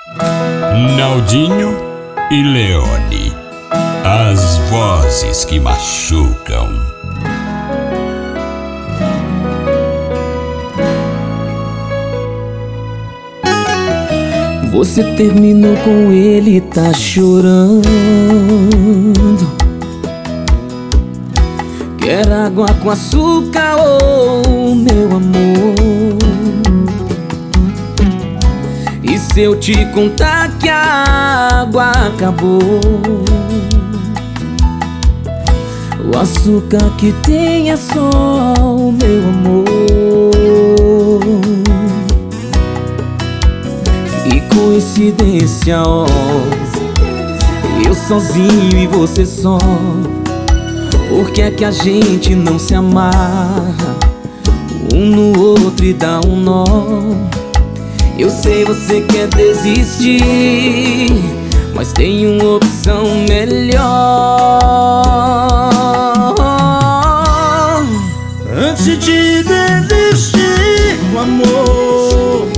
Naldinho e Leone, as vozes que machucam. Você terminou com ele, tá chorando. Quer água com açúcar, oh meu amor? E se eu te contar que a água acabou? O açúcar que tem é só o meu amor. E coincidência, ó, eu sozinho e você só. Por que é que a gente não se amarra um no outro e dá um nó? Eu sei você quer desistir, mas tem uma opção melhor. Antes de desistir, o amor,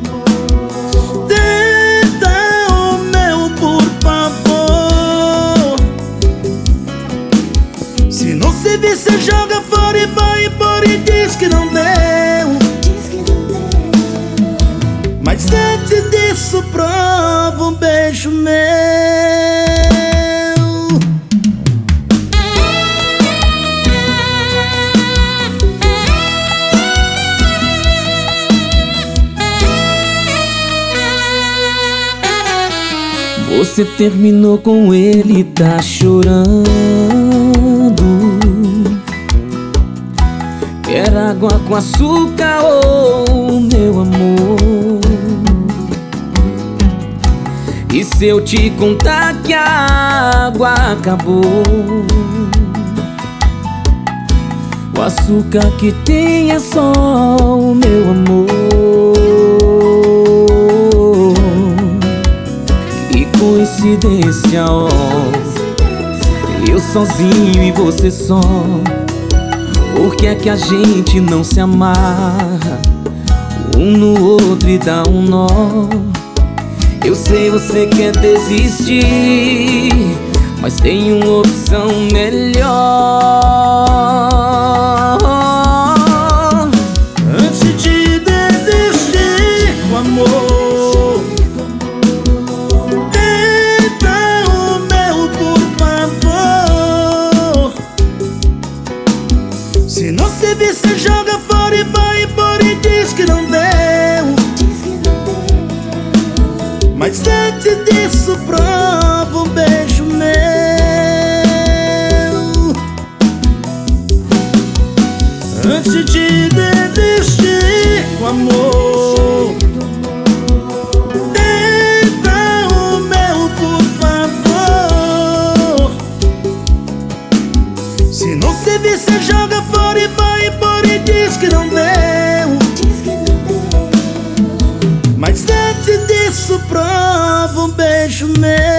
tenta o meu, por favor. Se não servir, você joga fora e vai embora e diz que não deu. Mas antes disso, prova um beijo meu. Você terminou com ele, tá chorando. Quer água com açúcar, oh meu amor? E se eu te contar que a água acabou? O açúcar que tem é só o meu amor. E coincidência, ó, eu sozinho e você só. Por que é que a gente não se amarra um no outro e dá um nó? Eu sei você quer desistir, mas tem uma opção melhor. Antes de desistir, o amor, tenta o meu, por favor. Se não servir, você joga fora e vai embora e diz que não deu. Mas antes disso, prova um beijo meu. Antes de desistir, o amor, tenta o meu, por favor. Se não servir, você joga fora e vai embora e diz que não deu. Mas antes disso, prova um beijo meu.